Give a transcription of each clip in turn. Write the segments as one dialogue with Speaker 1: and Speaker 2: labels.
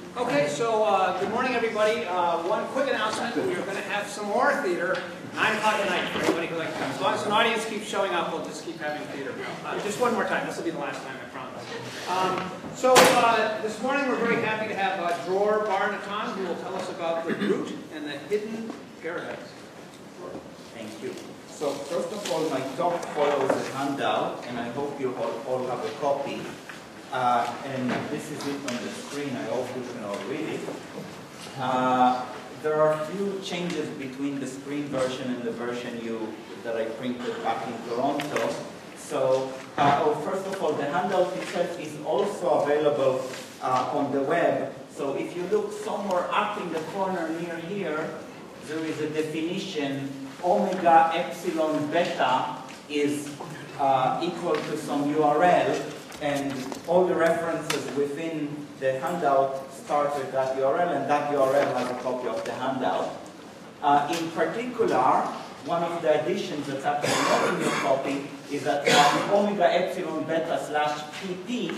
Speaker 1: Okay, so good morning, everybody. One quick announcement: we're going to have some more theater, 9 o'clock tonight for anybody who likes to come. As long as an audience keeps showing up, we'll just keep having theater. Just one more time. This will be the last time, I promise. This morning we're very happy to have Dror Bar Natan, who will tell us about the root and the hidden paradise.
Speaker 2: Thank you. So first of all, my talk follows a handout, and I hope you all have a copy. And this is it on the screen. I hope you can all read it. There are a few changes between the screen version and the version that I printed back in Toronto. So, first of all, the handout itself is also available on the web. So if you look somewhere up in the corner near here, there is a definition: omega epsilon beta is equal to some URL. And all the references within the handout start with that URL, and that URL has a copy of the handout. In particular, one of the additions that's actually not in your copy is that omega epsilon beta slash pp,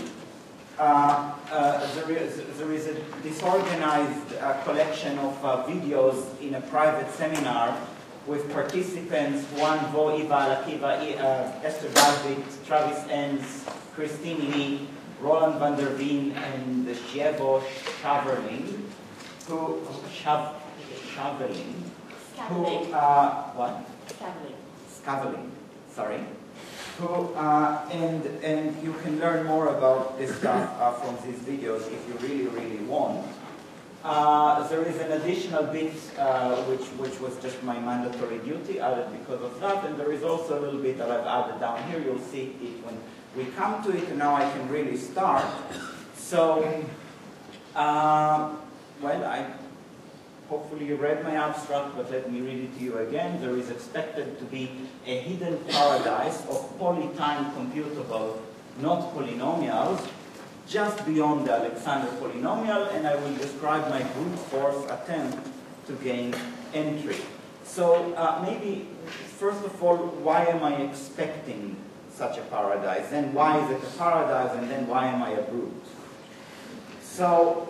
Speaker 2: there is a disorganized collection of videos in a private seminar with participants Juan Vo, Iva Alakiva, Esther David, Travis Enns, Christine Lee, Roland van der Veen, and Shievo Schaverling, who and you can learn more about this stuff from these videos if you really want. There is an additional bit which was just my mandatory duty added because of that, and there is also a little bit that I've added down here. You'll see it when we come to it, and now I can really start. So, hopefully you read my abstract, but let me read it to you again. There is expected to be a hidden paradise of polytime computable, not polynomials, just beyond the Alexander polynomial, and I will describe my brute force attempt to gain entry. So, maybe, first of all, why am I expecting such a paradise? Then why is it a paradise, and then why am I a brute? So,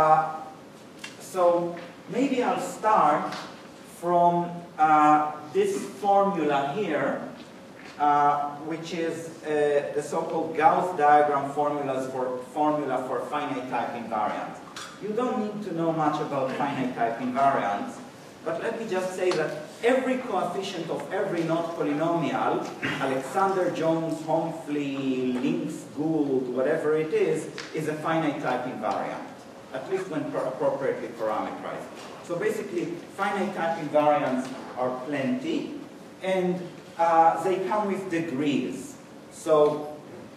Speaker 2: maybe I'll start from this formula here, which is the so-called Gauss diagram formula for finite type invariants. You don't need to know much about finite type invariants, but let me just say that every coefficient of every knot polynomial, Alexander, Jones, Humphrey, Links, Gould, whatever it is a finite type invariant, at least when appropriately parameterized. So basically, finite type invariants are plenty, and they come with degrees. So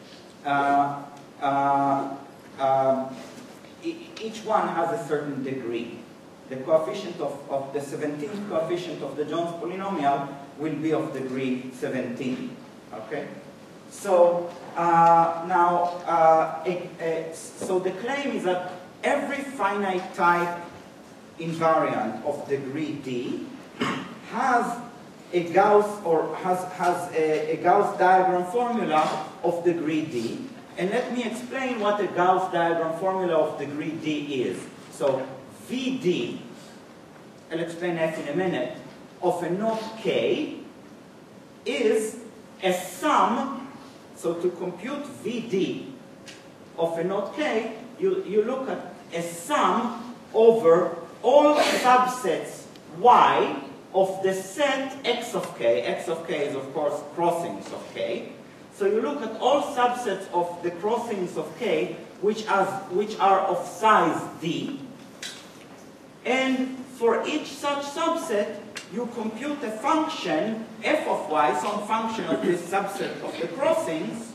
Speaker 2: each one has a certain degree. The coefficient of the 17th coefficient of the Jones polynomial will be of degree 17. Okay? So so the claim is that every finite type invariant of degree D has a Gauss a Gauss diagram formula of degree D. And let me explain what a Gauss diagram formula of degree D is. So VD, I'll explain that in a minute, of a knot K is a sum. So to compute VD of a knot K, you look at a sum over all subsets Y of the set X of K. X of K is, of course, crossings of K. So you look at all subsets of the crossings of K which are of size D. And for each such subset, you compute a function, f of y, some function of this subset of the crossings.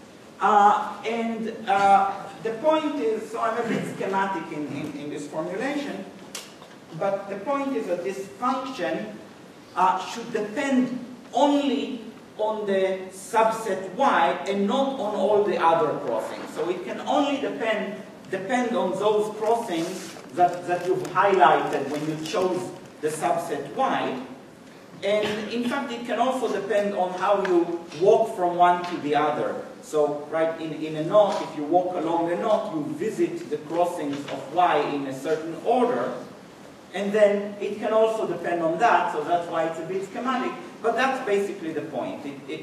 Speaker 2: The point is, so I'm a bit schematic in this formulation, but the point is that this function should depend only on the subset y and not on all the other crossings. So it can only depend on those crossings that you've highlighted when you chose the subset y. And in fact, it can also depend on how you walk from one to the other. So, right, in a knot, if you walk along the knot, you visit the crossings of y in a certain order, and then it can also depend on that, so that's why it's a bit schematic, but that's basically the point.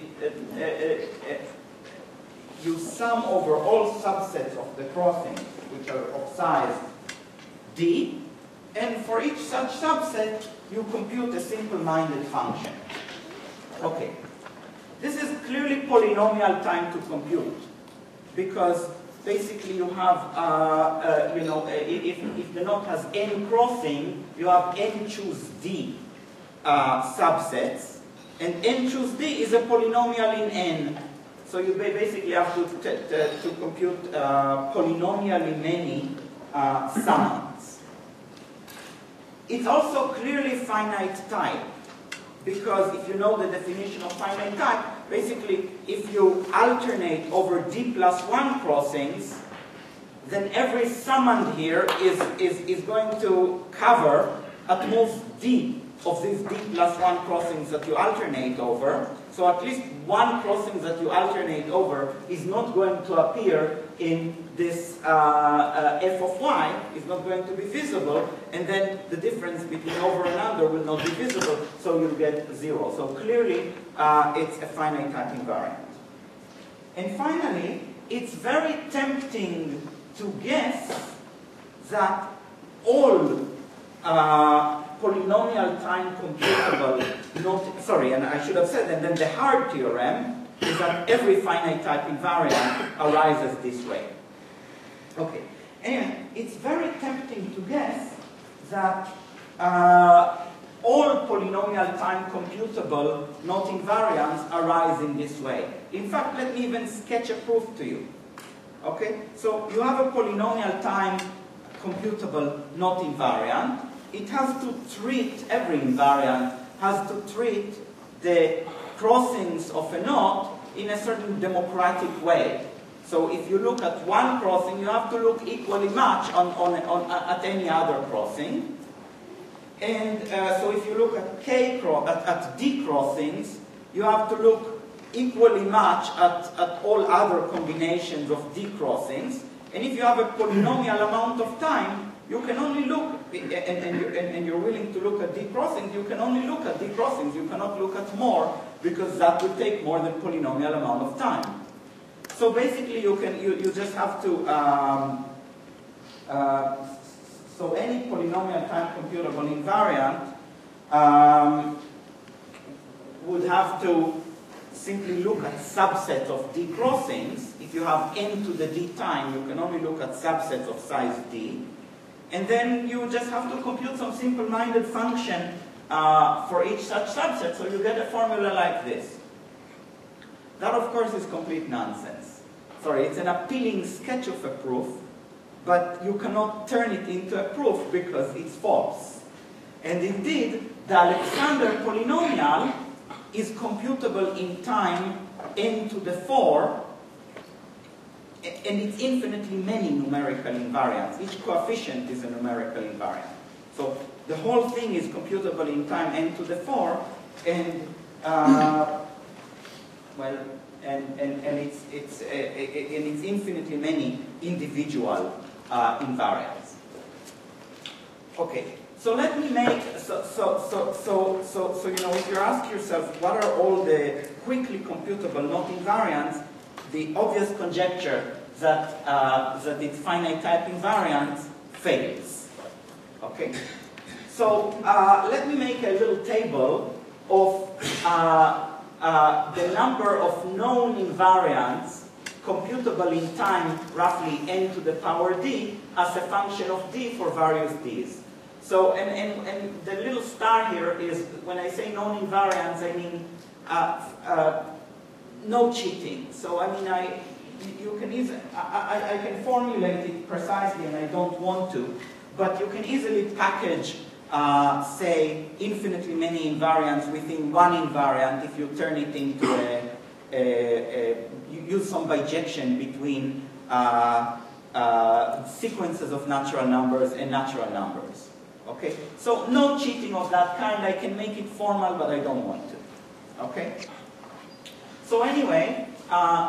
Speaker 2: You sum over all subsets of the crossings, which are of size d, and for each such subset, you compute a simple-minded function. Okay. This is clearly polynomial time to compute, because basically you have, if the knot has n crossing, you have n choose d subsets, and n choose d is a polynomial in n. So you basically have to compute polynomially many summands. It's also clearly finite type, because if you know the definition of finite type, basically if you alternate over d plus 1 crossings, then every summand here is going to cover at most d of these d plus 1 crossings that you alternate over. So at least one crossing that you alternate over is not going to appear in this f of y, is not going to be visible, and then the difference between over and under will not be visible, so you'll get 0. So clearly, it's a finite type invariant. And finally, it's very tempting to guess that all polynomial time computable, and I should have said, and then the hard theorem is that every finite type invariant arises this way. Okay, and it's very tempting to guess that all polynomial time computable not invariants arise in this way. In fact, let me even sketch a proof to you. Okay, so you have a polynomial time computable not invariant. It has to treat, every invariant has to treat the crossings of a knot in a certain democratic way. So if you look at one crossing, you have to look equally much at any other crossing. And so if you look at d crossings, you have to look equally much at all other combinations of d crossings. And if you have a polynomial amount of time, you can only look, and you're willing to look at d crossings, you can only look at d crossings. You cannot look at more, because that would take more than polynomial amount of time. So basically, you just have to, so any polynomial time computable invariant would have to simply look at subsets of d crossings. If you have n to the d time, you can only look at subsets of size d. And then you just have to compute some simple-minded function for each such subset, so you get a formula like this. That, of course, is complete nonsense. Sorry, it's an appealing sketch of a proof, but you cannot turn it into a proof because it's false. And indeed, the Alexander polynomial is computable in time n to the 4, and it's infinitely many numerical invariants. Each coefficient is a numerical invariant. So the whole thing is computable in time n to the 4, and it's infinitely many individual invariants. Okay, so let me make if you ask yourself what are all the quickly computable not invariants, the obvious conjecture that that it's finite type invariant fails. Okay, so let me make a little table of the number of known invariants computable in time, roughly n to the power d, as a function of d for various d's. So, and the little star here is, when I say known invariants, I mean no cheating. So, I mean, I can formulate it precisely, and I don't want to, but you can easily package, say, infinitely many invariants within one invariant if you turn it into you use some bijection between sequences of natural numbers and natural numbers. Okay? So no cheating of that kind. I can make it formal, but I don't want to. Okay? So anyway,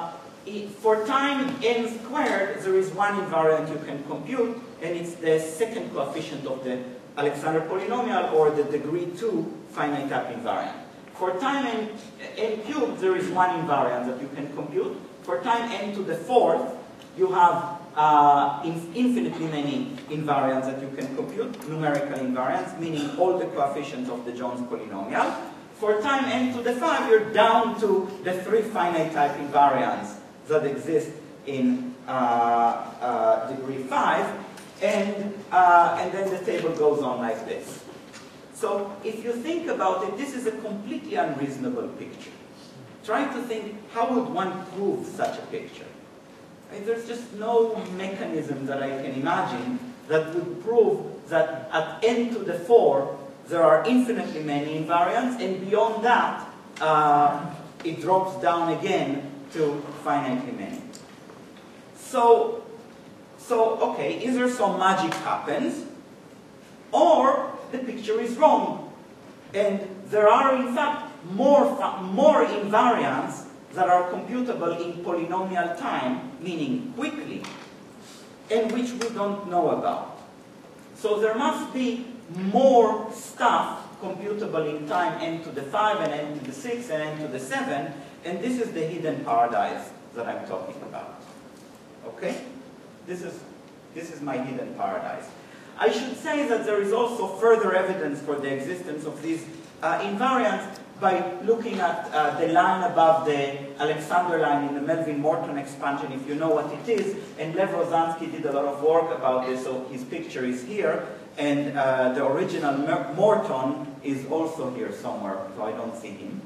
Speaker 2: for time n squared, there is one invariant you can compute, and it's the second coefficient of the Alexander polynomial, or the degree 2 finite type invariant. For time n cubed, there is one invariant that you can compute. For time n to the fourth, you have infinitely many invariants that you can compute, numerical invariants, meaning all the coefficients of the Jones polynomial. For time n to the 5, you're down to the 3 finite type invariants that exist in degree 5, and then the table goes on like this. So if you think about it, this is a completely unreasonable picture. Try to think, how would one prove such a picture? There's just no mechanism that I can imagine that would prove that at n to the 4, there are infinitely many invariants, and beyond that, it drops down again to finitely many. So okay, either some magic happens, or the picture is wrong. And there are, in fact, more invariants that are computable in polynomial time, meaning quickly, and which we don't know about. So there must be more stuff computable in time n to the 5 and n to the 6 and n to the 7, and this is the hidden paradise that I'm talking about. Okay? This is my hidden paradise. I should say that there is also further evidence for the existence of these invariants by looking at the line above the Alexander line in the Melvin-Morton expansion, if you know what it is. And Lev Rozansky did a lot of work about this, so his picture is here. And the original Morton is also here somewhere, so I don't see him.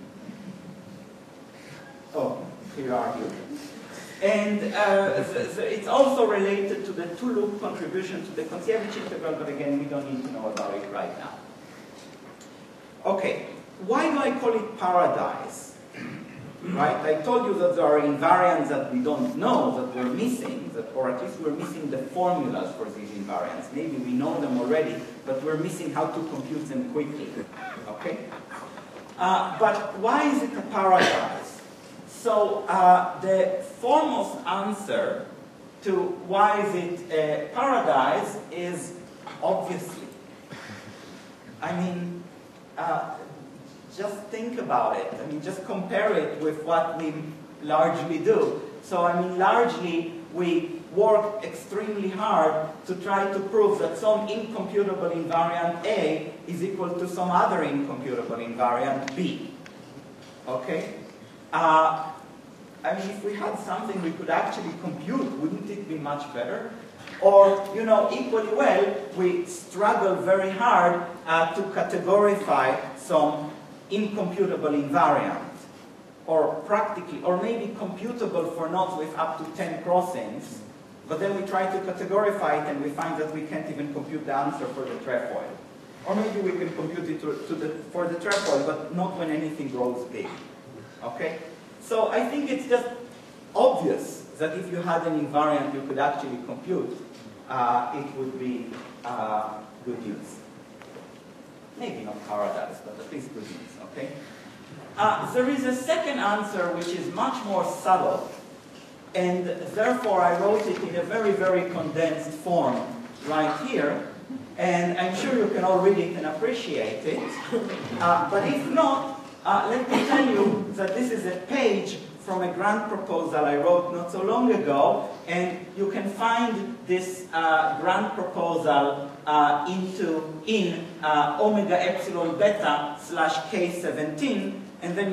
Speaker 2: Oh, here are you. And it's also related to the two-loop contribution to the Kontsevich integral, but again, we don't need to know about it right now. Okay, why do I call it paradise? Right? I told you that there are invariants that we don't know, that we're missing, or at least we're missing the formulas for these invariants. Maybe we know them already, but we're missing how to compute them quickly. Okay? But why is it a paradise? So the foremost answer to why is it a paradise is obviously. I mean, just think about it. I mean, just compare it with what we largely do. So, I mean, largely we work extremely hard to try to prove that some incomputable invariant A is equal to some other incomputable invariant B. Okay? I mean, if we had something we could actually compute, wouldn't it be much better? Or, you know, equally well, we struggle very hard to categorize some incomputable invariant, or practically, or maybe computable for nodes with up to 10 crossings, but then we try to categorize it and we find that we can't even compute the answer for the trefoil. Or maybe we can compute it for the trefoil, but not when anything grows big. Okay? So I think it's just obvious that if you had an invariant you could actually compute, it would be good news. Maybe not paradise, but at least good news, okay? There is a second answer which is much more subtle, and therefore I wrote it in a very, very condensed form right here, and I'm sure you can all read it and appreciate it. But if not, let me tell you that this is a page from a grant proposal I wrote not so long ago, and you can find this grant proposal in omega epsilon beta / K17, and then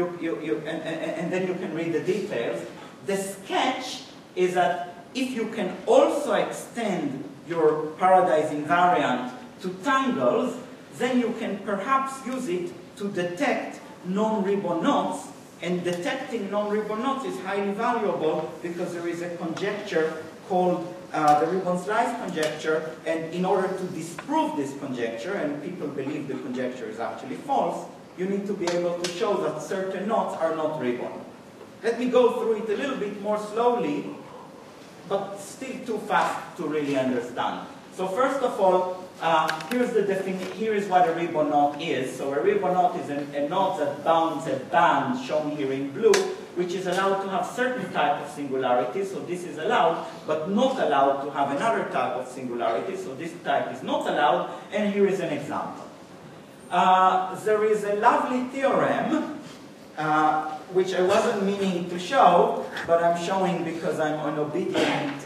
Speaker 2: then you can read the details. The sketch is that if you can also extend your paradise invariant to tangles, then you can perhaps use it to detect non-ribbon knots, and detecting non-ribbon knots is highly valuable because there is a conjecture called the ribbon slice conjecture, and in order to disprove this conjecture, and people believe the conjecture is actually false, you need to be able to show that certain knots are not ribbon. Let me go through it a little bit more slowly, but still too fast to really understand. So first of all, here's the definition. Here is what a ribbon knot is. So a ribbon knot is a knot that bounds a band shown here in blue which is allowed to have certain type of singularity, so this is allowed, but not allowed to have another type of singularity, so this type is not allowed, and here is an example. There is a lovely theorem, which I wasn't meaning to show, but I'm showing because I'm an obedient,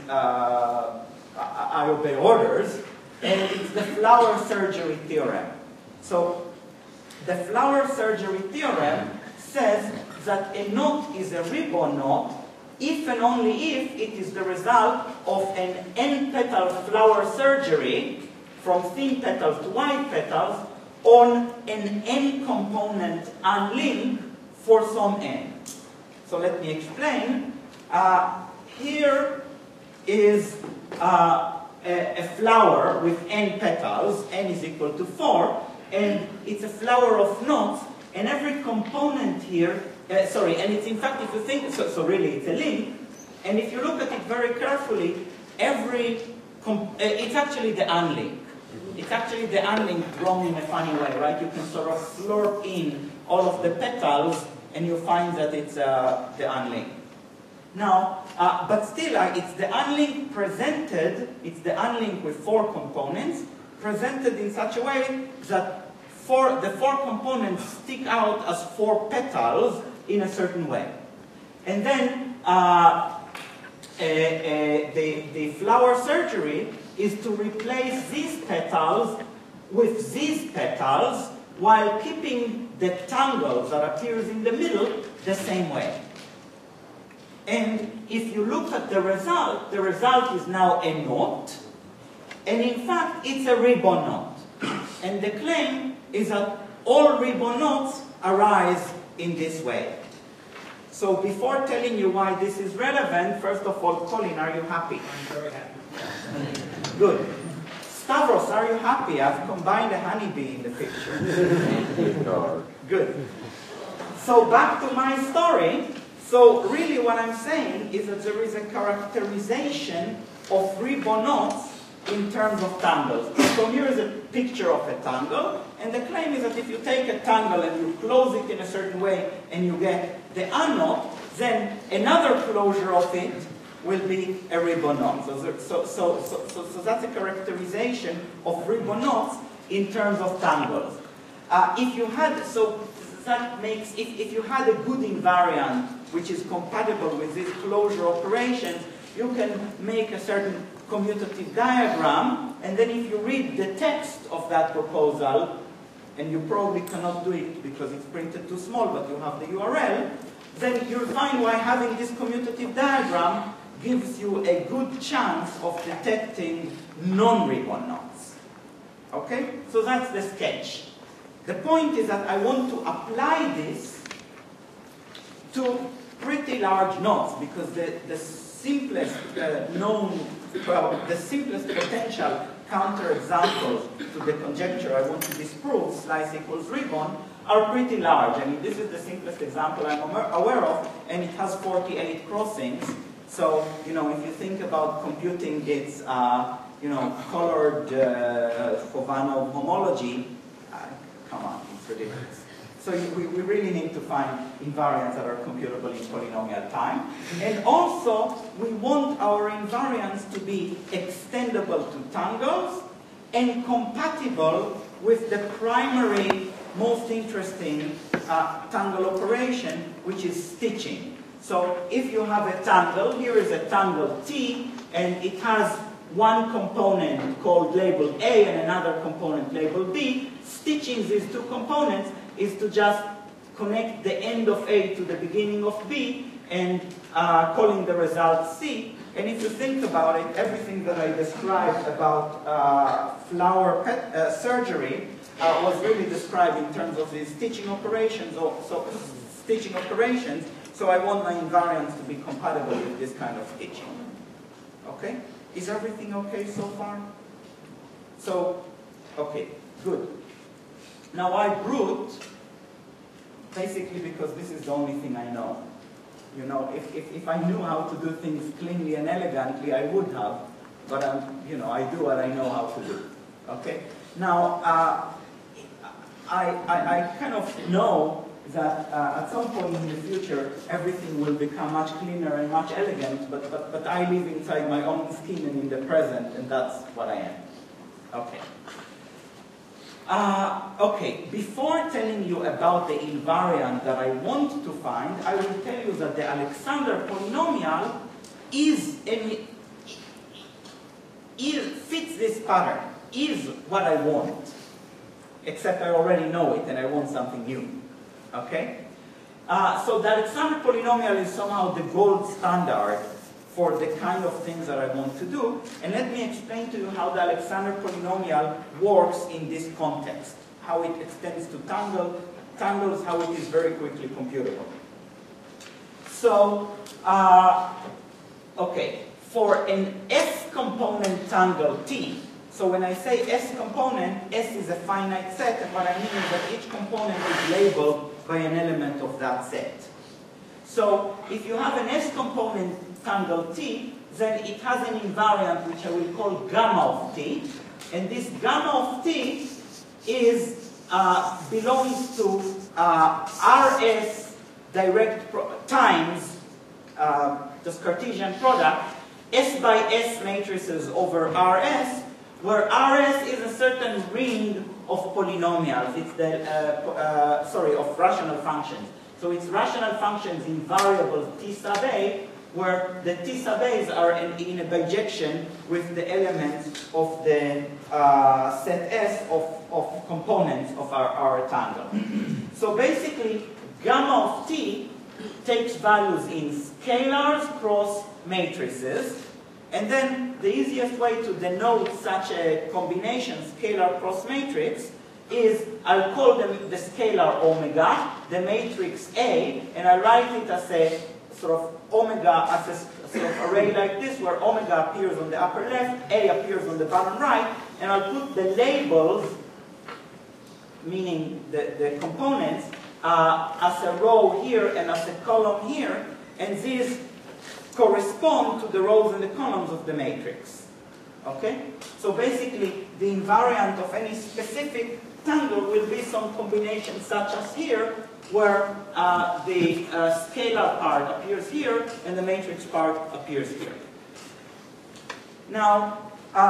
Speaker 2: I obey orders, and it's the flower surgery theorem. So, the flower surgery theorem says that a knot is a ribbon knot if and only if it is the result of an n-petal flower surgery from thin petals to wide petals on an n-component unlink for some n. So let me explain. Here is a flower with n petals, n is equal to 4, and it's a flower of knots, and every component here, and it's in fact, if you think, so really it's a link, and if you look at it very carefully, it's actually the unlink. It's actually the unlink drawn in a funny way, right? You can sort of slurp in all of the petals, and you find that it's the unlink. Now, but still, it's the unlink presented, it's the unlink with 4 components, presented in such a way that the 4 components stick out as 4 petals in a certain way. And then the flower surgery is to replace these petals with these petals while keeping the tangle that appears in the middle the same way. And if you look at the result is now a knot, and in fact it's a ribbon knot. And the claim is that all ribbon knots arise in this way. So before telling you why this is relevant, first of all, Colin, are you happy?
Speaker 1: I'm very happy.
Speaker 2: Good. Stavros, are you happy? I've combined a honeybee in the picture. Good. So back to my story. So really what I'm saying is that there is a characterization of ribbon knots in terms of tangles. So here is a picture of a tangle, and the claim is that if you take a tangle and you close it in a certain way and you get the unknot, then another closure of it will be a ribbon knot. So that's a characterization of ribbon knots in terms of tangles. If you had a good invariant which is compatible with these closure operations, you can make a certain commutative diagram, and then if you read the text of that proposal, and you probably cannot do it because it's printed too small, but you have the URL, then you'll find why having this commutative diagram gives you a good chance of detecting non-ribbon knots. Okay? So that's the sketch. The point is that I want to apply this to pretty large knots, because the simplest the simplest potential counterexamples to the conjecture I want to disprove, slice equals ribbon, are pretty large. I mean, this is the simplest example I'm aware of, and it has 48 crossings. So, you know, if you think about computing its, colored Khovanov homology, come on, it's ridiculous. So we really need to find invariants that are computable in polynomial time. And also, we want our invariants to be extendable to tangles and compatible with the primary, most interesting tangle operation, which is stitching. So if you have a tangle, here is a tangle T, and it has one component called labeled A and another component labeled B, stitching these two components is to just connect the end of A to the beginning of B and calling the result C. And if you think about it, everything that I described about flower surgery was really described in terms of these stitching operations. So I want my invariants to be compatible with this kind of stitching. Okay? Is everything okay so far? So, okay, good. Now I brute, basically because this is the only thing I know. You know, if I knew how to do things cleanly and elegantly, I would have. But I do what I know how to do. Okay? Now, I kind of know that at some point in the future, everything will become much cleaner and much elegant, but I live inside my own skin and in the present, and that's what I am. Okay. Okay, before telling you about the invariant that I want to find, I will tell you that the Alexander polynomial fits this pattern, is what I want. Except I already know it and I want something new. Okay? So the Alexander polynomial is somehow the gold standard for the kind of things that I want to do. And let me explain to you how the Alexander polynomial works in this context. How it extends to tangles, how it is very quickly computable. So, okay, for an S component tangle T, so when I say S component, S is a finite set, and what I mean is that each component is labeled by an element of that set. So if you have an S component tangle T, then it has an invariant which I will call gamma of T, and this gamma of T is belongs to RS times this Cartesian product S by S matrices over RS, where RS is a certain ring of polynomials. It's the of rational functions. So it's rational functions in variables T sub A, where the T sub A's are in a bijection with the elements of the set S of components of our tangle. So basically, gamma of T takes values in scalars cross matrices, and then the easiest way to denote such a combination, scalar cross matrix, is I'll call them the scalar omega, the matrix A, and I write it as a sort of omega, as a sort of array like this, where omega appears on the upper left, A appears on the bottom right, and I'll put the labels, meaning the components, as a row here and as a column here, and these correspond to the rows and the columns of the matrix. Okay? So basically, the invariant of any specific tangle will be some combination such as here, where the scalar part appears here and the matrix part appears here. Now,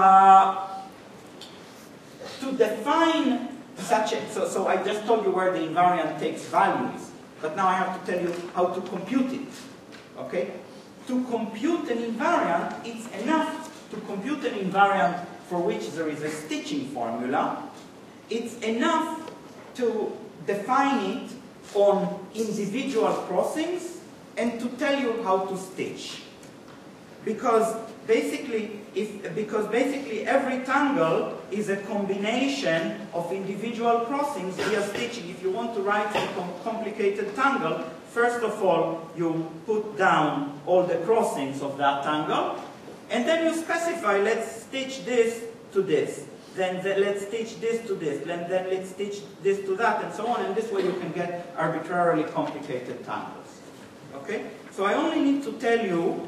Speaker 2: to define such a, so I just told you where the invariant takes values, but now I have to tell you how to compute it. Okay? To compute an invariant, it's enough to compute an invariant for which there is a stitching formula. It's enough to define it on individual crossings and to tell you how to stitch. Because basically every tangle is a combination of individual crossings via stitching. If you want to write a complicated tangle, first of all, you put down all the crossings of that tangle, and then you specify, let's stitch this to this, then let's stitch this to this, then let's stitch this to that, and so on, and this way you can get arbitrarily complicated tangles. Okay? So I only need to tell you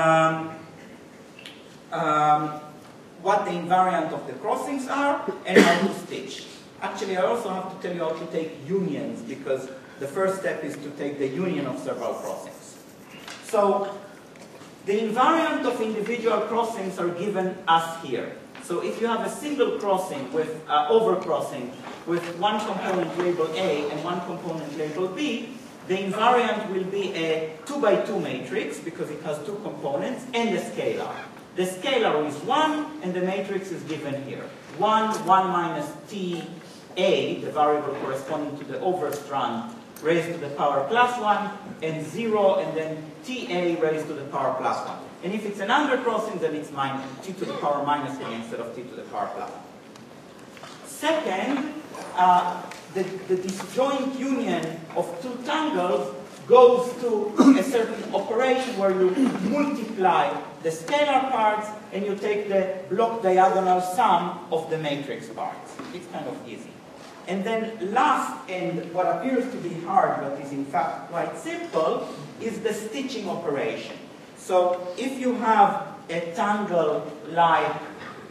Speaker 2: what the invariant of the crossings are and how to stitch. Actually, I also have to tell you how to take unions, because the first step is to take the union of several crossings. So the invariant of individual crossings are given as here. So if you have a single crossing with overcrossing with one component labeled A and one component labeled B, the invariant will be a 2 by 2 matrix because it has two components and a scalar. The scalar is 1 and the matrix is given here. 1 minus Ta, the variable corresponding to the overstrand, raised to the power plus 1, and 0, and then Ta raised to the power plus 1. And if it's an undercrossing, then it's t to the power minus 1 instead of t to the power plus 1. Second, the disjoint union of two tangles goes to a certain operation where you multiply the scalar parts and you take the block diagonal sum of the matrix parts. It's kind of easy. And then last, and what appears to be hard but is in fact quite simple, is the stitching operation. So if you have a tangle like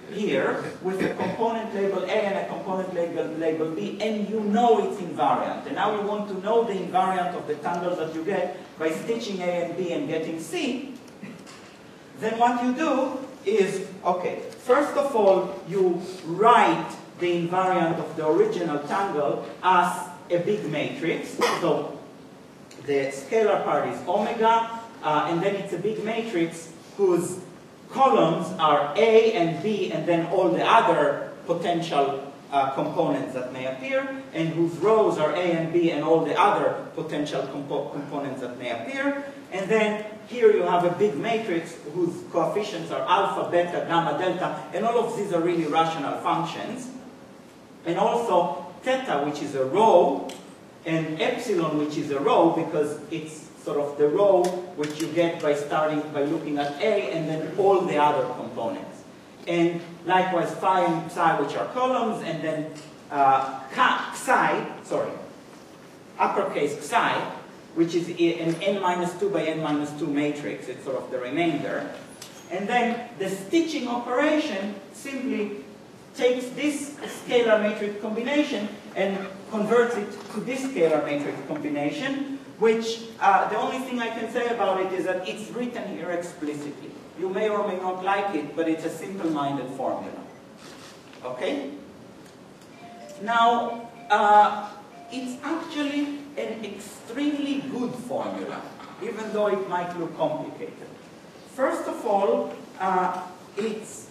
Speaker 2: here with a component label A and a component label B, and you know it's invariant. And now you want to know the invariant of the tangles that you get by stitching A and B and getting C. Then what you do is, okay, first of all, you write the invariant of the original tangle as a big matrix. So the scalar part is omega, and then it's a big matrix whose columns are A and B, and then all the other potential components that may appear, and whose rows are A and B and all the other potential components that may appear. And then here you have a big matrix whose coefficients are alpha, beta, gamma, delta, and all of these are really rational functions. And also theta, which is a row, and epsilon, which is a row, because it's sort of the row which you get by looking at A and then all the other components. And likewise phi and psi, which are columns, and then uppercase psi, which is an n-2 by n-2 matrix. It's sort of the remainder. And then the stitching operation simply takes this scalar matrix combination and converts it to this scalar matrix combination, which the only thing I can say about it is that it's written here explicitly. You may or may not like it, but it's a simple-minded formula. Okay? Now, it's actually an extremely good formula, even though it might look complicated. First of all, it's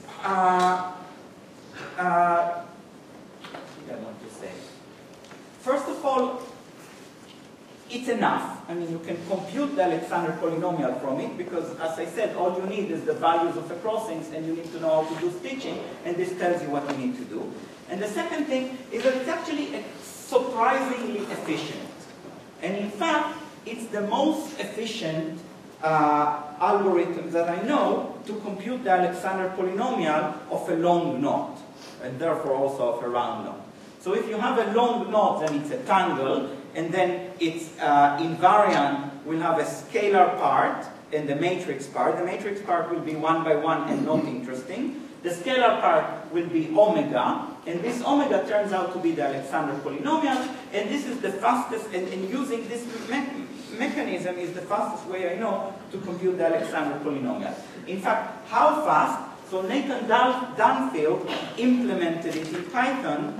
Speaker 2: First of all, it's enough. I mean, you can compute the Alexander polynomial from it because, as I said, all you need is the values of the crossings and you need to know how to do stitching, and this tells you what you need to do. And the second thing is that it's actually surprisingly efficient. And in fact, it's the most efficient algorithm that I know to compute the Alexander polynomial of a long knot, and therefore also of a round knot. So if you have a long knot, then it's a tangle, and then its invariant will have a scalar part and the matrix part. The matrix part will be 1 by 1 and not interesting. The scalar part will be omega, and this omega turns out to be the Alexander polynomial, and this is the fastest, and using this mechanism is the fastest way I know to compute the Alexander polynomial. In fact, how fast? So Nathan Dunfield implemented it in Python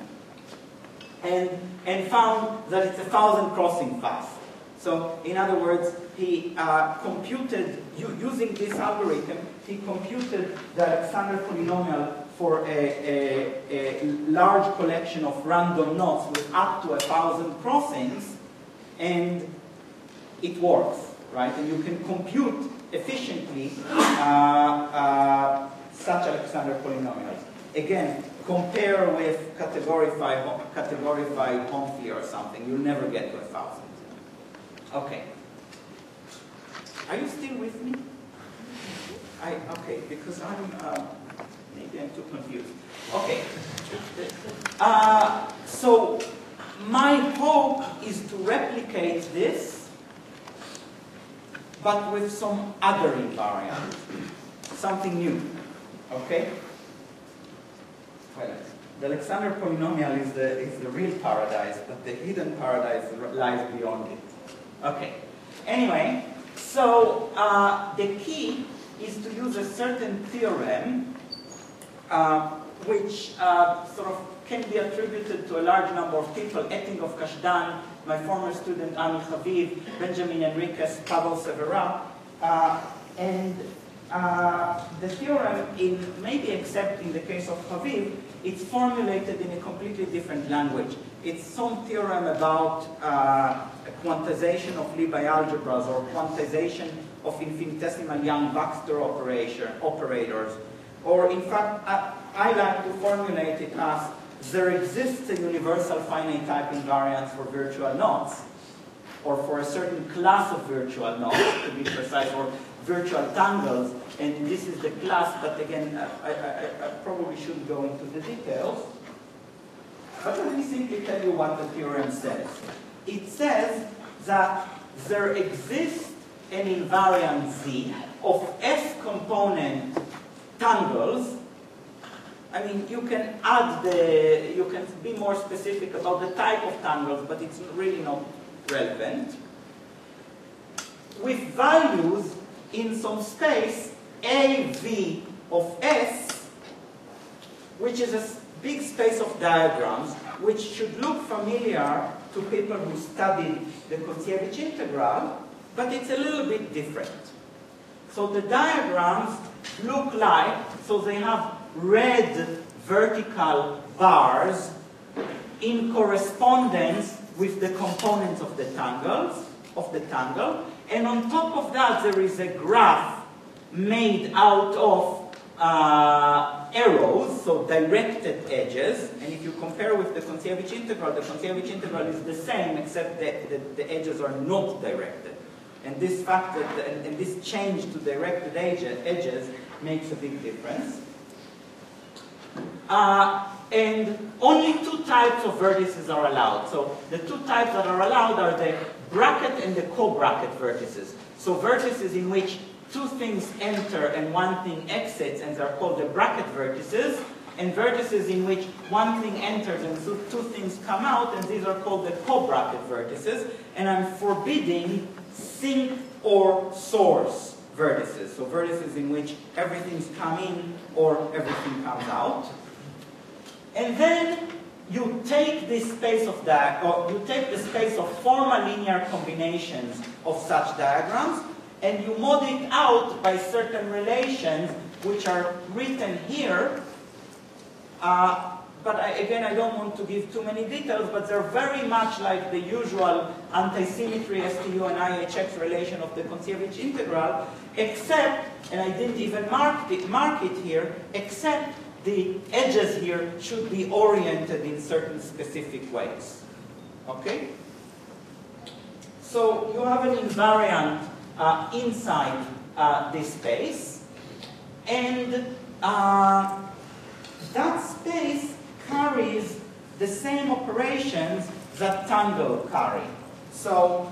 Speaker 2: and found that it's 1,000 crossing fast. So in other words, he computed, using this algorithm, he computed the Alexander polynomial for a large collection of random knots with up to 1,000 crossings, and it works, right? And you can compute efficiently such Alexander polynomials. Again, compare with categorified Homfley or something. You'll never get to 1,000. Okay. Are you still with me? Okay, because maybe I'm too confused. Okay. So my hope is to replicate this, but with some other invariant, something new. Okay. Well, the Alexander polynomial is the real paradise, but the hidden paradise lies beyond it. Okay. Anyway, so the key is to use a certain theorem which sort of can be attributed to a large number of people: Ettinghoff Kashdan, my former student Ami Chaviv, Benjamin Enriquez, Pavel Severa, and the theorem, maybe except in the case of Chaviv, it's formulated in a completely different language. It's some theorem about quantization of Lie algebras or quantization of infinitesimal Young-Baxter operators. Or in fact, I like to formulate it as there exists a universal finite type invariance for virtual knots, or for a certain class of virtual knots, to be precise, or virtual tangles, and this is the class, but again, I probably shouldn't go into the details. But let me simply tell you what the theorem says. It says that there exists an invariant Z of S component tangles I mean, you can be more specific about the type of tangles, but it's really not relevant. With values in some space, AV of S, which is a big space of diagrams, which should look familiar to people who studied the Kontsevich integral, but it's a little bit different. So the diagrams look like, so they have red vertical bars in correspondence with the components of the tangle, and on top of that there is a graph made out of arrows, so directed edges, and if you compare with the Kontsevich integral is the same except that the edges are not directed. And this fact that, and this change to directed edges makes a big difference. And only two types of vertices are allowed. So the two types that are allowed are the bracket and the co-bracket vertices. So vertices in which two things enter and one thing exits, and they're called the bracket vertices, and vertices in which one thing enters and two things come out, and these are called the co-bracket vertices. And I'm forbidding sink or source vertices. So vertices in which everything's come in or everything comes out. And then you take this space of you take the space of formal linear combinations of such diagrams, and you mod it out by certain relations which are written here. But again, I don't want to give too many details, but they're very much like the usual anti-symmetry STU and IHX relation of the Kontsevich integral, except, and I didn't even mark it here, except the edges here should be oriented in certain specific ways. Okay? So you have an invariant inside this space, and that space carries the same operations that tangle carry. So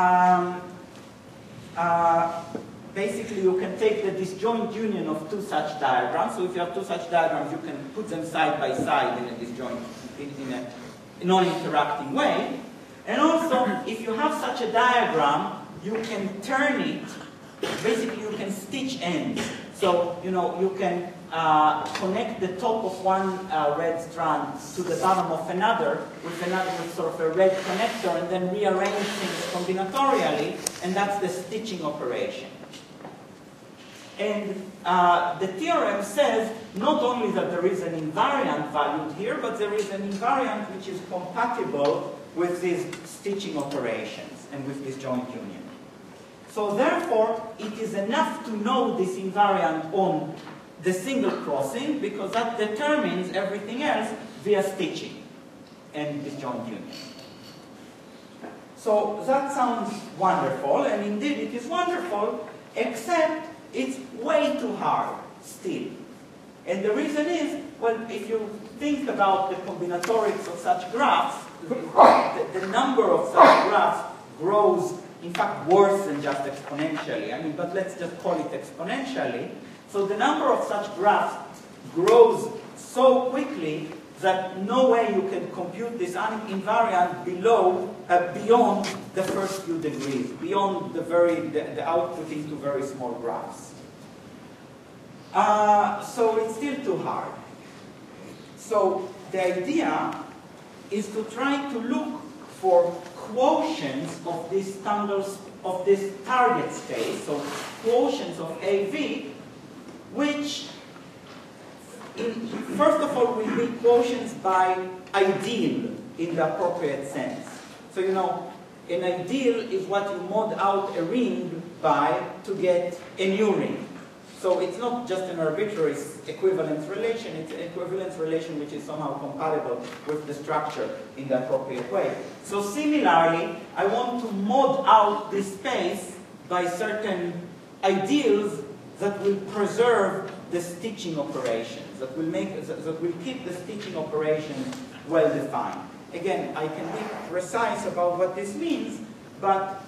Speaker 2: basically you can take the disjoint union of two such diagrams. So if you have two such diagrams, you can put them side by side in a disjoint, in a non-interacting way. And also, if you have such a diagram, you can turn it, basically you can stitch ends. So, you know, you can connect the top of one red strand to the bottom of another with sort of a red connector, and then rearrange things combinatorially, and that's the stitching operation. And the theorem says not only that there is an invariant valued here, but there is an invariant which is compatible with these stitching operations and with this joint union. So therefore, it is enough to know this invariant on the single crossing, because that determines everything else via stitching and disjoint union. So that sounds wonderful, and indeed it is wonderful, except it's way too hard still. And the reason is, well, if you think about the combinatorics of such graphs, the number of such graphs grows, in fact, worse than just exponentially. I mean, but let's just call it exponentially. So the number of such graphs grows so quickly that no way you can compute this invariant beyond the first few degrees, beyond the output into very small graphs. So it's still too hard. So the idea is to try to look for quotients of this target space, so quotients of AV, which first of all will be quotients by ideal in the appropriate sense. So you know, an ideal is what you mod out a ring by to get a new ring. So it's not just an arbitrary equivalence relation, it's an equivalence relation which is somehow compatible with the structure in the appropriate way. So similarly, I want to mod out this space by certain ideals that will preserve the stitching operations, that will keep the stitching operations well defined. Again, I can be precise about what this means, but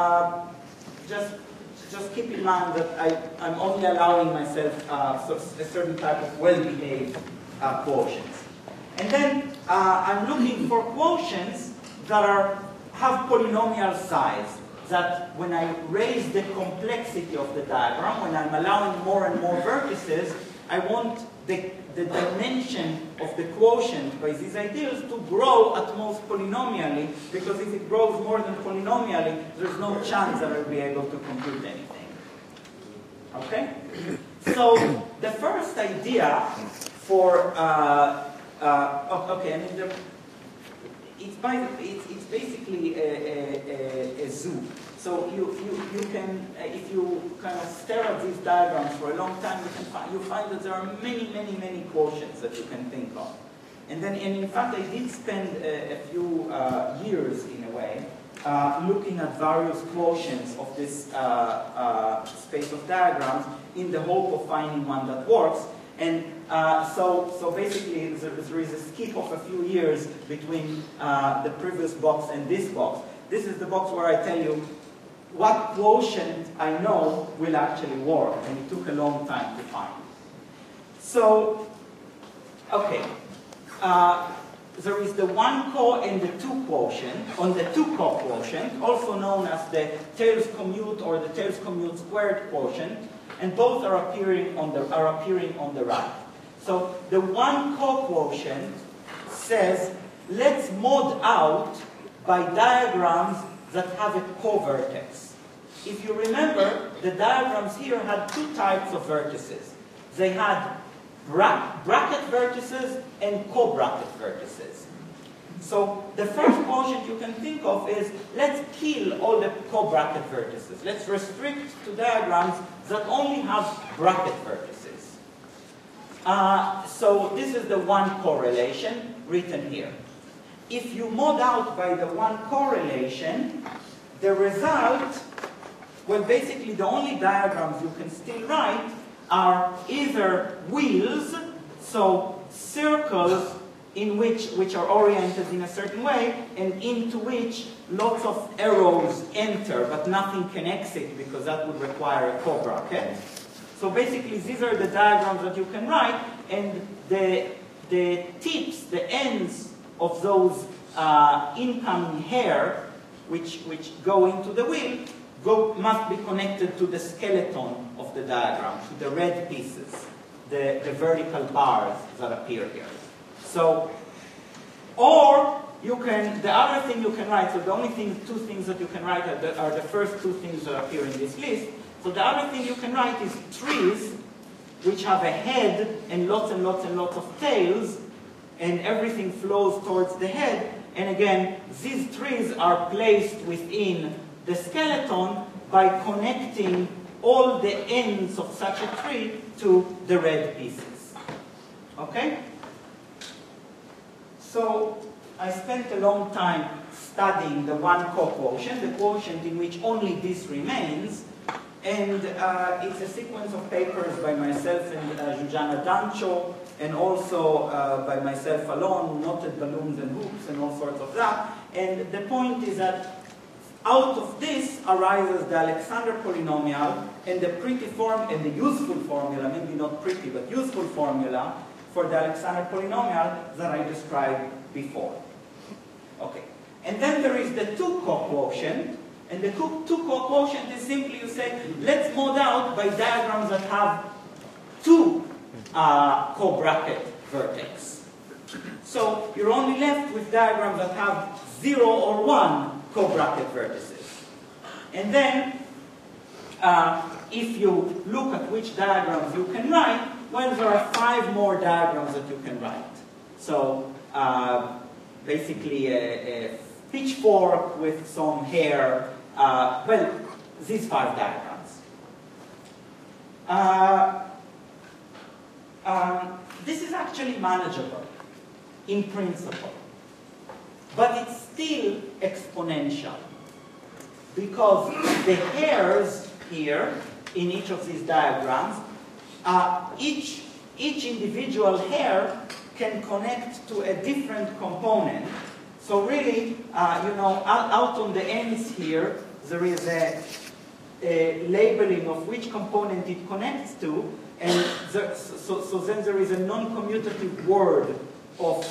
Speaker 2: just keep in mind that I'm only allowing myself a certain type of well-behaved quotients. And then I'm looking for quotients that have polynomial size, that when I raise the complexity of the diagram, when I'm allowing more and more vertices, I want the dimension of the quotient by these ideals to grow at most polynomially, because if it grows more than polynomially, there's no chance that I'll be able to compute anything. Okay? So the first idea for okay, I mean, it's basically a zoo. So you can, if you kind of stare at these diagrams for a long time, you find that there are many quotients that you can think of. And in fact, I did spend a few years, in a way, looking at various quotients of this space of diagrams in the hope of finding one that works. And so basically, there is a skip of a few years between the previous box and this box. This is the box where I tell you what quotient I know will actually work, and it took a long time to find. So, okay, there is the 1-co and the 2-co quotient. On the 2-co quotient, also known as the tails commute or the tails commute squared quotient, and both are appearing on the right. So the 1-co quotient says, let's mod out by diagrams that have a co-vertex. If you remember, the diagrams here had two types of vertices. They had bracket vertices and co-bracket vertices. So the first quotient you can think of is, let's kill all the co-bracket vertices. Let's restrict to diagrams that only have bracket vertices. So this is the 1-co relation written here. If you mod out by the 1-co relation, the result, well, basically the only diagrams you can still write are either wheels, so circles which are oriented in a certain way, and into which lots of arrows enter, but nothing can exit because that would require a co-bracket. So basically, these are the diagrams that you can write, and the tips, the ends of those incoming hair, which go into the wheel, must be connected to the skeleton of the diagram, to the red pieces, the vertical bars that appear here. So, or you can, the other thing you can write, so the only two things that you can write are the first two things that appear in this list. So the other thing you can write is trees, which have a head and lots of tails, and everything flows towards the head. And again, these trees are placed within the skeleton by connecting all the ends of such a tree to the red pieces. Okay? So I spent a long time studying the 1-co quotient, the quotient in which only this remains, and it's a sequence of papers by myself and Zsuzsanna Dancho, and also by myself alone, Knotted Balloons and Hoops and all sorts of that. And the point is that out of this arises the Alexander polynomial and the pretty form and the useful formula, maybe not pretty, but useful formula for the Alexander polynomial that I described before. Okay. And then there is the 2-co quotient, and the 2-co quotient is simply, you say, let's mod out by diagrams that have two co-bracket vertex. So you're only left with diagrams that have 0 or 1 co-bracket vertices. And then, if you look at which diagrams you can write, well, there are 5 more diagrams that you can write. So, basically a pitchfork with some hair, well, these 5 diagrams. This is actually manageable in principle, but it's still exponential because the hairs here in each of these diagrams, each individual hair can connect to a different component. So really, you know, out on the ends here, there is a labeling of which component it connects to, And so then there is a non-commutative word of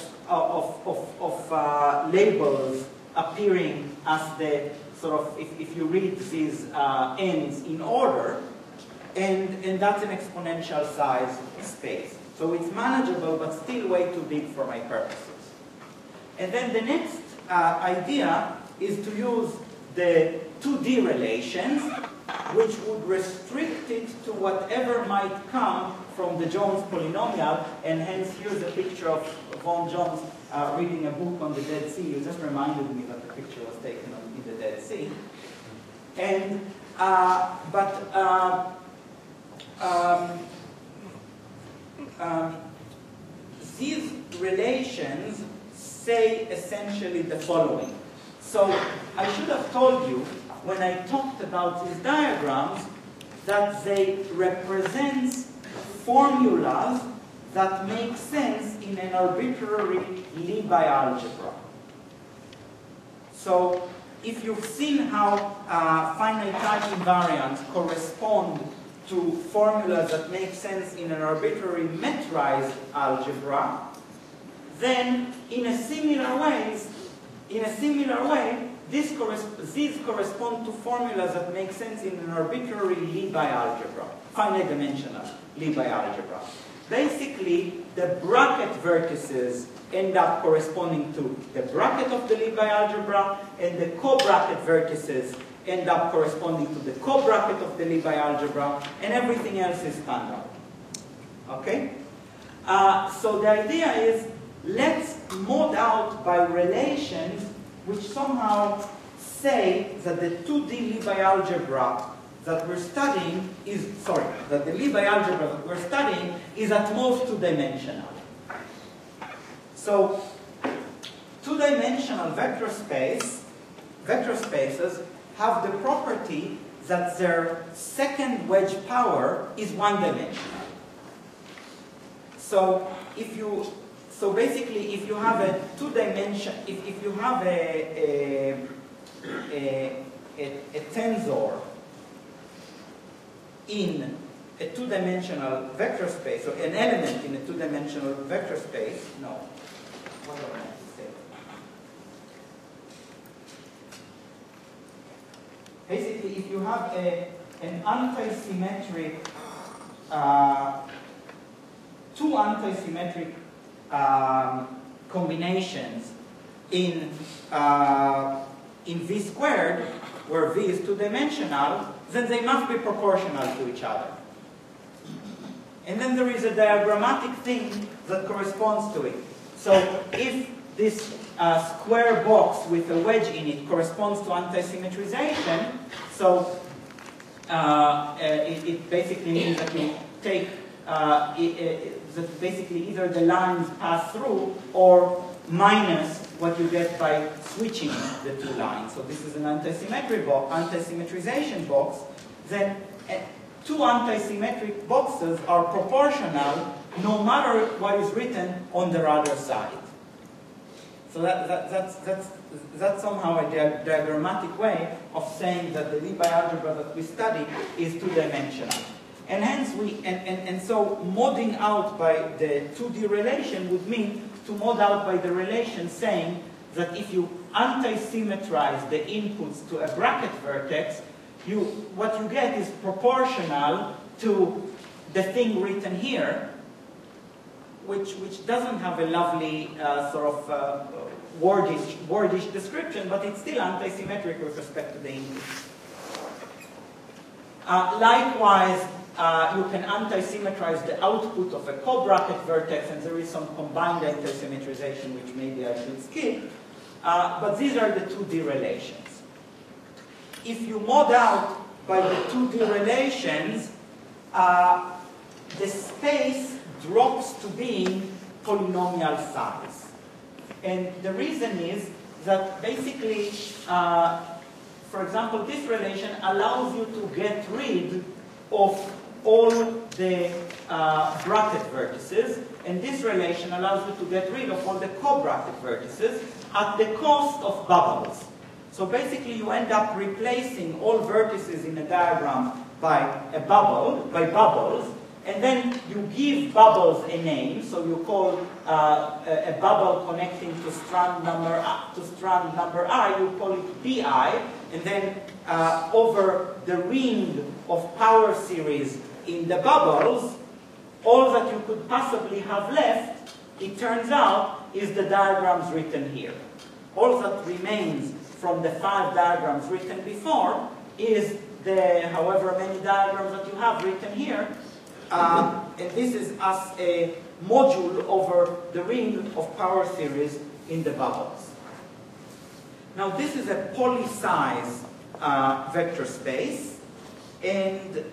Speaker 2: labels appearing as the sort of, if you read these ends in order, and that's an exponential size space. So it's manageable, but still way too big for my purposes. And then the next idea is to use the 2D relations, which would restrict it to whatever might come from the Jones polynomial, and hence here's a picture of Vaughan Jones reading a book on the Dead Sea. You just reminded me that the picture was taken in the Dead Sea. And, these relations say essentially the following. So I should have told you when I talked about these diagrams that they represent formulas that make sense in an arbitrary Libye algebra. So if you've seen how finite type invariants correspond to formulas that make sense in an arbitrary metrized algebra, then in a similar way, these correspond to formulas that make sense in an arbitrary Libye algebra, finite dimensional Libye algebra. Basically, the bracket vertices end up corresponding to the bracket of the Libye algebra, and the co-bracket vertices end up corresponding to the co-bracket of the Libye algebra, and everything else is standard. Okay? So the idea is, let's mod out by relations which somehow say that the 2D Libye algebra that we're studying is, that the Libye algebra that we're studying is at most two-dimensional. So, two-dimensional vector spaces have the property that their second wedge power is one-dimensional. So, basically, if you have a two-dimension, if you have a tensor in a two-dimensional vector space, or an element in a two-dimensional vector space, what do I have to say? Basically, if you have an anti-symmetric, two anti-symmetric combinations in V squared, where V is two-dimensional, then they must be proportional to each other. And then there is a diagrammatic thing that corresponds to it. So if this square box with a wedge in it corresponds to anti-symmetrization, so it basically means that you take that basically either the lines pass through or minus what you get by switching the two lines. So this is an anti-symmetry box, anti-symmetrization box. Then two anti-symmetric boxes are proportional no matter what is written on their other side. So that's somehow a diagrammatic way of saying that the Libye algebra that we study is two-dimensional. And hence so modding out by the 2D relation would mean to mod out by the relation saying that if you anti-symmetrize the inputs to a bracket vertex, what you get is proportional to the thing written here, which doesn't have a lovely sort of wordish description, but it's still anti-symmetric with respect to the inputs. Likewise, you can anti-symmetrize the output of a co-bracket vertex, and there is some combined anti-symmetrization which maybe I should skip. But these are the 2D relations. If you mod out by the 2D relations, the space drops to being polynomial size. And the reason is that basically, for example, this relation allows you to get rid of all the bracket vertices, and this relation allows you to get rid of all the co-bracket vertices at the cost of bubbles. So basically you end up replacing all vertices in a diagram by bubbles, and then you give bubbles a name, so you call a bubble connecting to strand number I, you call it BI, and then over the ring of power series in the bubbles, all that you could possibly have left, it turns out, is the diagrams written here. All that remains from the 5 diagrams written before is the however many diagrams that you have written here. And this is as a module over the ring of power series in the bubbles. Now this is a poly-size vector space, and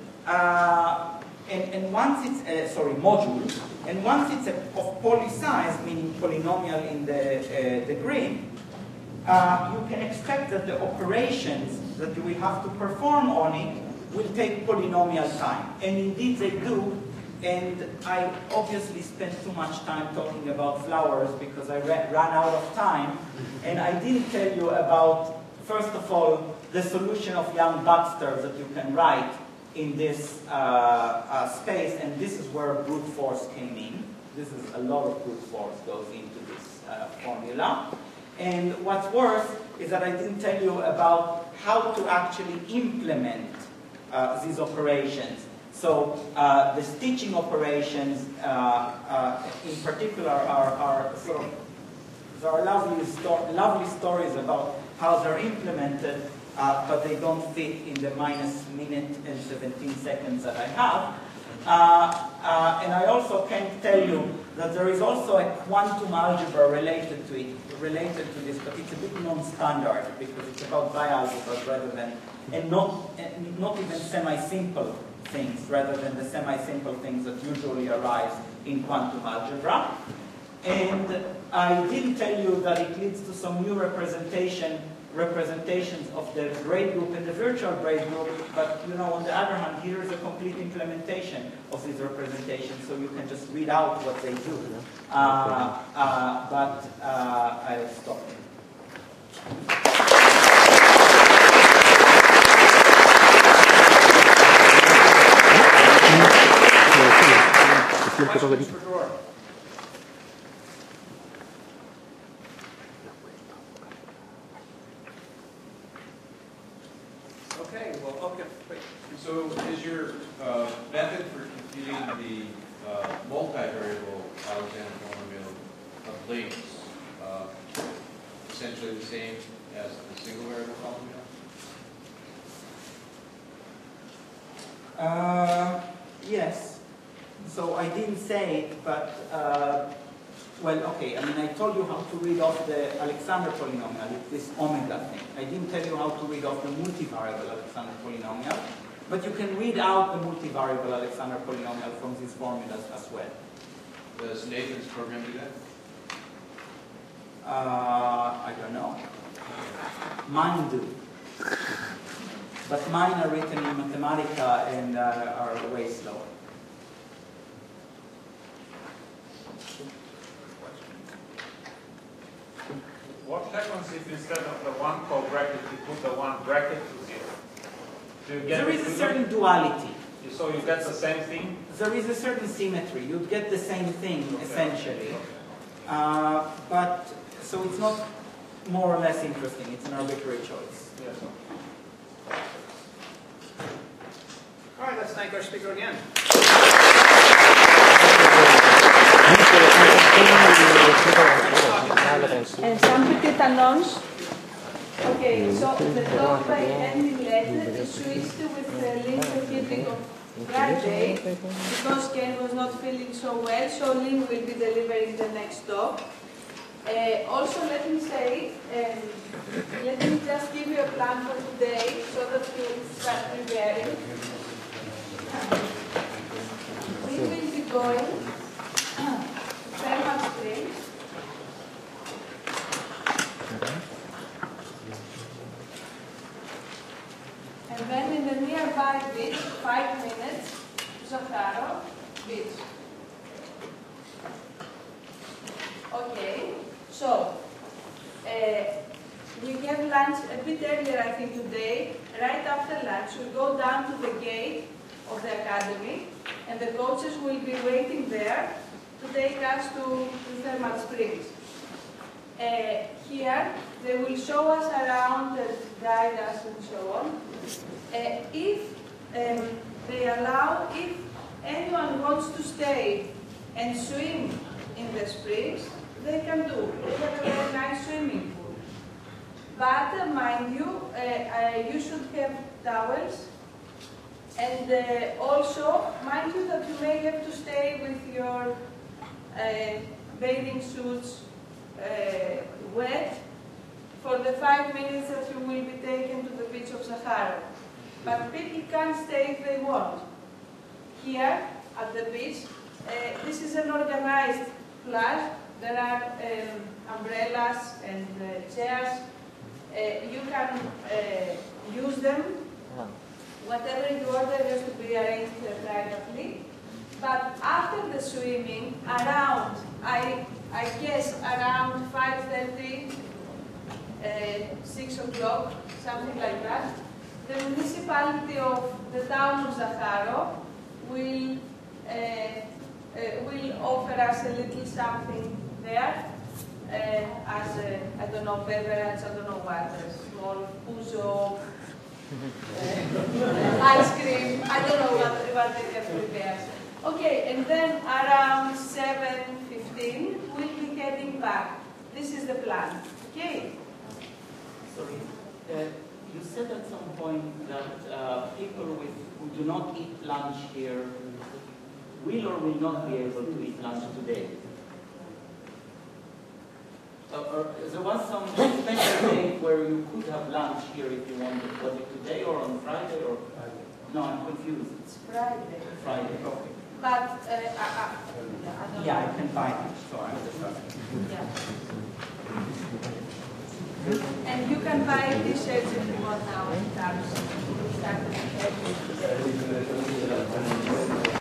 Speaker 2: once it's module, and once it's of poly-size, meaning polynomial in the grid, you can expect that the operations that you will have to perform on it will take polynomial time. And indeed they do. And I obviously spent too much time talking about flowers because I ran out of time. And I didn't tell you about, first of all, the solution of Young-Baxter that you can write in this space. And this is where brute force came in. This is a lot of brute force goes into this formula. And what's worse is that I didn't tell you about how to actually implement these operations. So the stitching operations in particular are sort of, there are lovely stories about how they're implemented, but they don't fit in the -minute and 17 seconds that I have. And I also can tell you that there is also a quantum algebra related to this, but it's a bit non-standard because it's about bialgebras rather than, and not even semi-simple things, rather than the semi-simple things that usually arise in quantum algebra. And I didn't tell you that it leads to some new representations of the braid group and the virtual braid group, but on the other hand, here is a complete implementation of these representations, so you can just read out what they do. But I'll stop here.
Speaker 1: Questions for Dror? Okay, well, okay, wait.
Speaker 3: So is your method for computing the multivariable Alexander polynomial of links essentially the same as the single variable polynomial?
Speaker 2: Yes. So I didn't say it, but well, okay. I mean, I told you how to read off the Alexander polynomial, this omega thing. I didn't tell you how to read off the multivariable Alexander polynomial, but you can read out the multivariable Alexander polynomial from these formulas as well.
Speaker 3: Does Nathan's program do that?
Speaker 2: I don't know. Mine do. But mine are written in Mathematica and are way slower.
Speaker 4: What happens if instead of the 1 co-bracket you put the 1 bracket to 0?
Speaker 2: There is a certain duality.
Speaker 4: So you get the same thing?
Speaker 2: There is a certain symmetry. You'd get the same thing, essentially. But, so it's not more or less interesting. It's an arbitrary choice.
Speaker 4: Yes.
Speaker 1: All right, let's thank our speaker again.
Speaker 5: And some petite annonce. Okay, so the talk by ending letter is switched with the Lynn Keeping of Friday because Ken was not feeling so well, so Lynn will be delivering the next talk. Also, let me say, let me just give you a plan for today so that you start preparing. We will be going thermal streams. And then in the nearby beach, 5 minutes, Zaharo beach. Okay, so we have lunch a bit earlier, I think, today. Right after lunch, we'll go down to the gate of the academy, and the coaches will be waiting there to take us to thermal springs. Here, they will show us around and guide us and so on. If they allow, if anyone wants to stay and swim in the springs, they can do. They have a very nice swimming pool. But mind you, you should have towels. And also, mind you that you may have to stay with your bathing suits wet for the 5 minutes that you will be taken to the beach of Sahara. But people can stay if they want. Here, at the beach, this is an organized plage. There are umbrellas and chairs. You can use them. Whatever you order has to be arranged privately. But after the swimming, around, I guess around 5:30, 6 o'clock, something like that, the municipality of the town of Zaharo will offer us a little something there as a, I don't know, beverage, I don't know what, a small puzo, ice cream, I don't know what they have prepared. Okay, and then around 7:15, we'll be heading back. This is the plan, okay?
Speaker 2: Sorry, you said at some point that people who do not eat lunch here will or will not be able to eat lunch today. Or there was some special day where you could have lunch here if you wanted. Was it today or on Friday or? No, I'm confused.
Speaker 5: It's Friday.
Speaker 2: Friday, okay.
Speaker 5: But I don't
Speaker 2: Yeah,
Speaker 5: know.
Speaker 2: I can find it, so I'm just
Speaker 5: Yeah. And you can buy t-shirts if you want now. Start